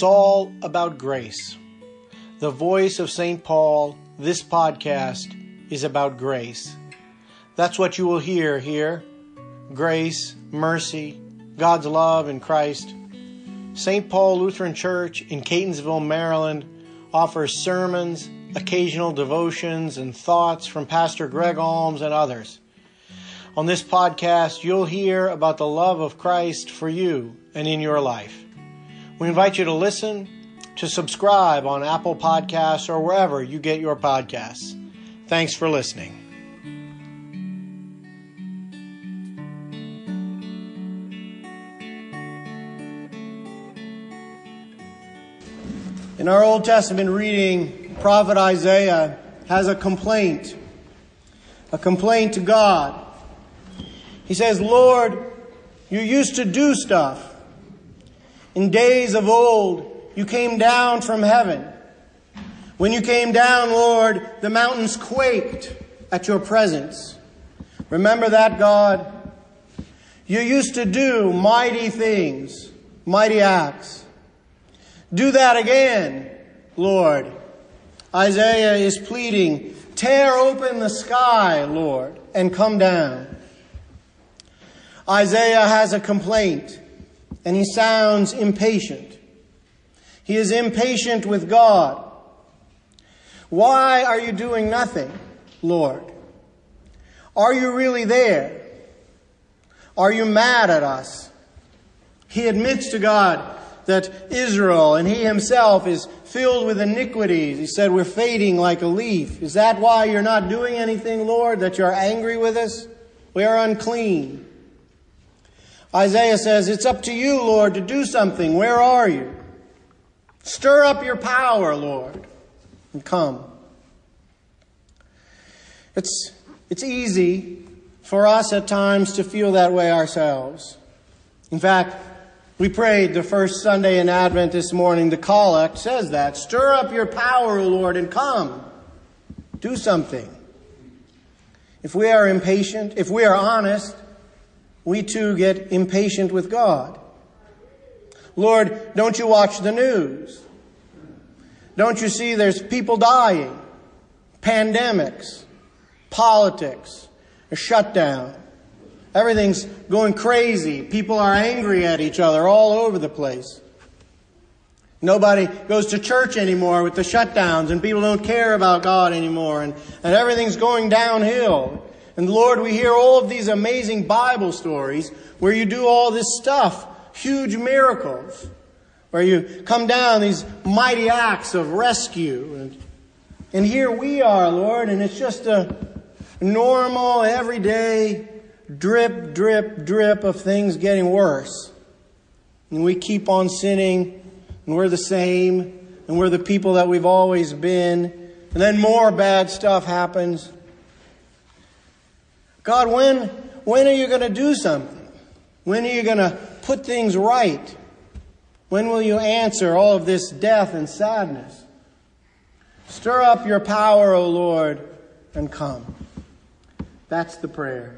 all about grace. The voice of St. Paul, this podcast, is about grace. That's what you will hear here. Grace, mercy, God's love in Christ. St. Paul Lutheran Church in Catonsville, Maryland, offers sermons, occasional devotions, and thoughts from Pastor Greg Alms and others. On this podcast, you'll hear about the love of Christ for you and in your life. We invite you to listen, to subscribe on Apple Podcasts or wherever you get your podcasts. Thanks for listening. In our Old Testament reading, Prophet Isaiah has a complaint to God. He says, Lord, you used to do stuff. In days of old, you came down from heaven. When you came down, Lord, the mountains quaked at your presence. Remember that, God? You used to do mighty things, mighty acts. Do that again, Lord. Isaiah is pleading, tear open the sky, Lord, and come down. Isaiah has a complaint, and he sounds impatient. He is impatient with God. Why are you doing nothing, Lord? Are you really there? Are you mad at us? He admits to God that Israel and he himself is filled with iniquities. He said, we're fading like a leaf. Is that why you're not doing anything, Lord? That you're angry with us? We are unclean. Isaiah says, it's up to you, Lord, to do something. Where are you? Stir up your power, Lord, and come. It's easy for us at times to feel that way ourselves. In fact, we prayed the first Sunday in Advent this morning. The collect says that. Stir up your power, O Lord, and come. Do something. If we are impatient, if we are honest, we too get impatient with God. Lord, don't you watch the news? Don't you see there's people dying? Pandemics, politics, a shutdown. Everything's going crazy. People are angry at each other all over the place. Nobody goes to church anymore with the shutdowns, and people don't care about God anymore, and everything's going downhill. And Lord, we hear all of these amazing Bible stories where you do all this stuff, huge miracles, where you come down, these mighty acts of rescue. And here we are, Lord, and it's just a normal, everyday drip, drip, drip of things getting worse. And we keep on sinning, and we're the same, and we're the people that we've always been. And then more bad stuff happens. God, when are you going to do something? When are you going to put things right? When will you answer all of this death and sadness? Stir up your power, O Lord, and come. That's the prayer.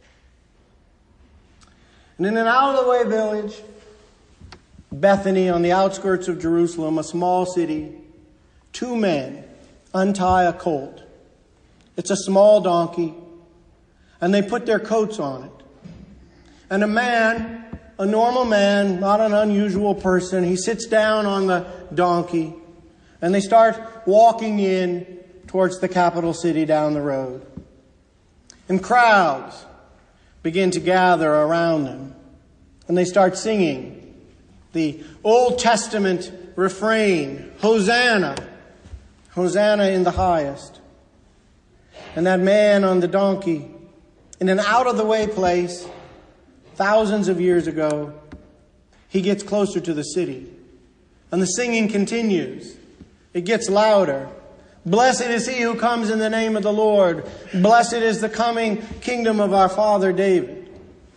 And in an out-of-the-way village, Bethany, on the outskirts of Jerusalem, a small city, two men untie a colt. It's a small donkey. And they put their coats on it. And a man, a normal man, not an unusual person, he sits down on the donkey. And they start walking in towards the capital city down the road. And crowds begin to gather around them. And they start singing the Old Testament refrain, Hosanna, Hosanna in the highest. And that man on the donkey, in an out-of-the-way place, thousands of years ago, he gets closer to the city. And the singing continues. It gets louder. Blessed is he who comes in the name of the Lord. Blessed is the coming kingdom of our father David.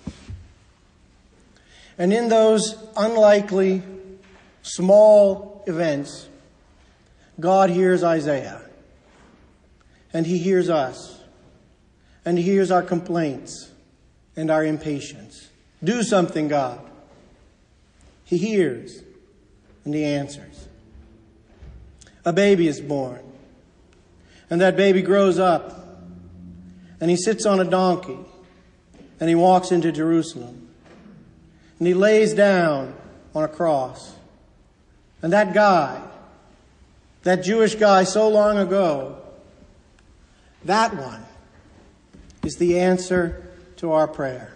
And in those unlikely, small events, God hears Isaiah. And he hears us. And he hears our complaints and our impatience. Do something, God. He hears. And he answers. A baby is born. And that baby grows up. And he sits on a donkey. And he walks into Jerusalem. And he lays down on a cross. And that guy, that Jewish guy so long ago, that one is the answer to our prayer.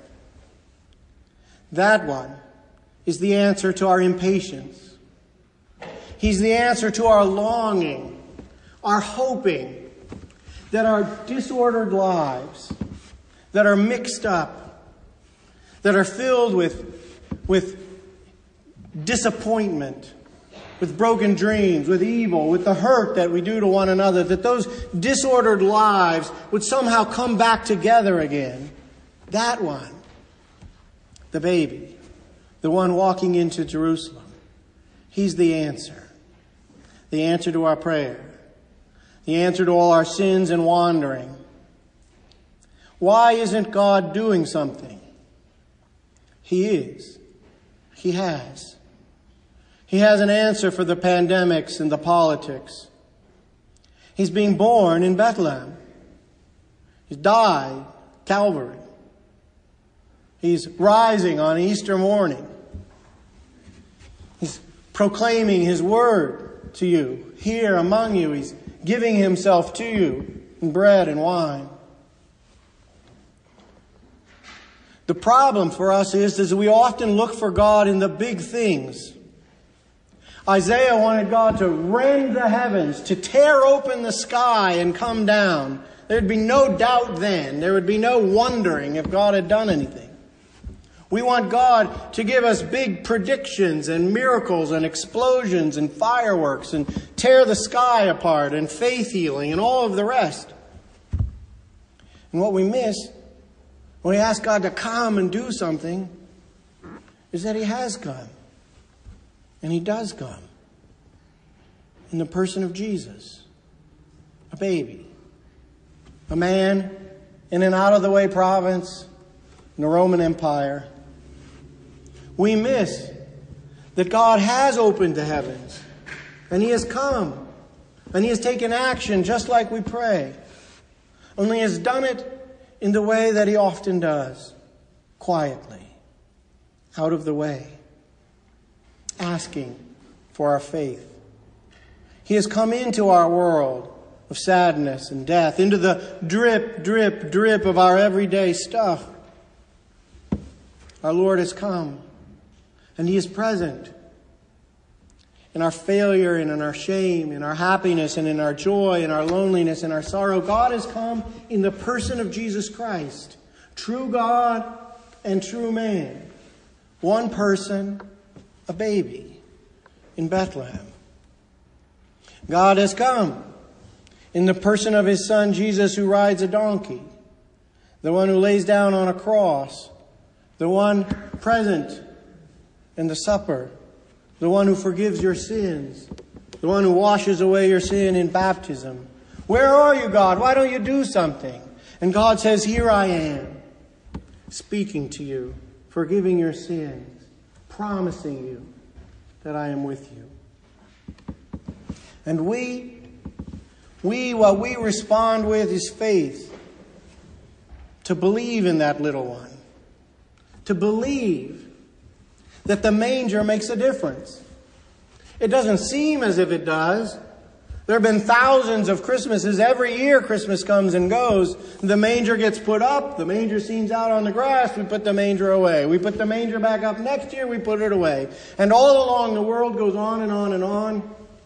That one is the answer to our impatience. He's the answer to our longing, our hoping that our disordered lives, that are mixed up, that are filled with disappointment, with broken dreams, with evil, with the hurt that we do to one another, that those disordered lives would somehow come back together again. That one, the baby, the one walking into Jerusalem, he's the answer to our prayer, the answer to all our sins and wandering. Why isn't God doing something? He is. He has. He has an answer for the pandemics and the politics. He's being born in Bethlehem. He's died, Calvary. He's rising on Easter morning. He's proclaiming His word to you, here among you. He's giving Himself to you in bread and wine. The problem for us is we often look for God in the big things. Isaiah wanted God to rend the heavens, to tear open the sky and come down. There'd be no doubt then. There would be no wondering if God had done anything. We want God to give us big predictions and miracles and explosions and fireworks and tear the sky apart and faith healing and all of the rest. And what we miss when we ask God to come and do something is that He has come. And He does come. In the person of Jesus. A baby. A man in an out-of-the-way province in the Roman Empire. We miss that God has opened the heavens. And He has come. And He has taken action just like we pray. Only He has done it in the way that He often does. Quietly. Out of the way. Asking for our faith. He has come into our world of sadness and death, into the drip, drip, drip of our everyday stuff. Our Lord has come, and He is present in our failure and in our shame, in our happiness and in our joy, in our loneliness and our sorrow. God has come in the person of Jesus Christ, true God and true man. One person, a baby in Bethlehem. God has come in the person of His Son Jesus, who rides a donkey, the one who lays down on a cross, the one present in the supper, the one who forgives your sins, the one who washes away your sin in baptism. Where are you, God? Why don't you do something? And God says, here I am, speaking to you, forgiving your sins, promising you that I am with you. And what we respond with is faith. To believe in that little one. To believe that the manger makes a difference. It doesn't seem as if it does. There have been thousands of Christmases. Every year Christmas comes and goes. The manger gets put up. The manger scene's out on the grass. We put the manger away. We put the manger back up next year. We put it away. And all along the world goes on and on and on.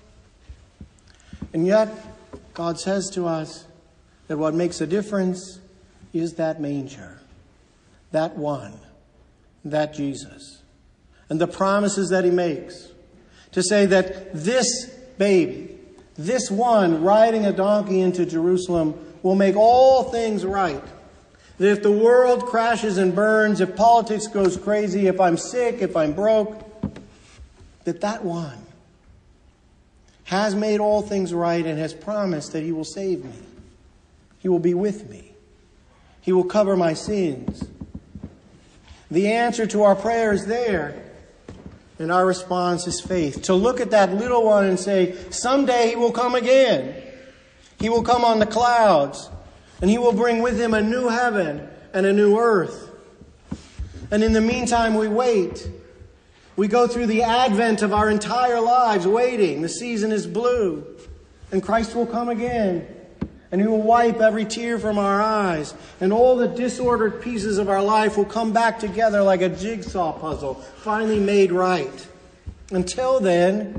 And yet God says to us that what makes a difference is that manger. That one. That Jesus. And the promises that He makes. To say that this baby, this one riding a donkey into Jerusalem, will make all things right. That if the world crashes and burns, if politics goes crazy, if I'm sick, if I'm broke, that one has made all things right and has promised that He will save me. He will be with me. He will cover my sins. The answer to our prayer is there. And our response is faith. To look at that little one and say, someday he will come again. He will come on the clouds. And he will bring with him a new heaven and a new earth. And in the meantime, we wait. We go through the advent of our entire lives waiting. The season is blue. And Christ will come again. And he will wipe every tear from our eyes. And all the disordered pieces of our life will come back together like a jigsaw puzzle, finally made right. Until then,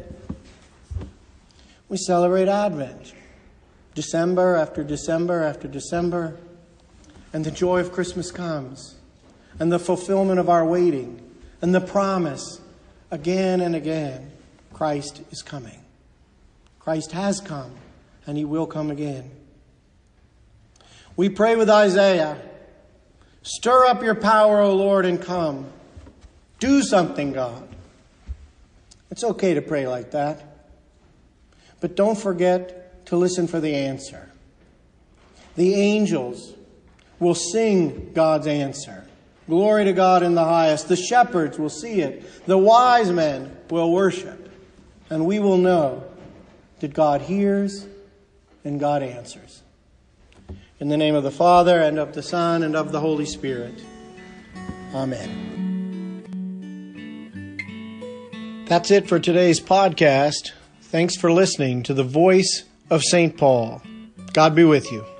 we celebrate Advent. December after December after December. And the joy of Christmas comes. And the fulfillment of our waiting. And the promise, again and again, Christ is coming. Christ has come, and he will come again. We pray with Isaiah, stir up your power, O Lord, and come. Do something, God. It's okay to pray like that. But don't forget to listen for the answer. The angels will sing God's answer. Glory to God in the highest. The shepherds will see it. The wise men will worship. And we will know that God hears and God answers. In the name of the Father, and of the Son, and of the Holy Spirit. Amen. That's it for today's podcast. Thanks for listening to the Voice of St. Paul. God be with you.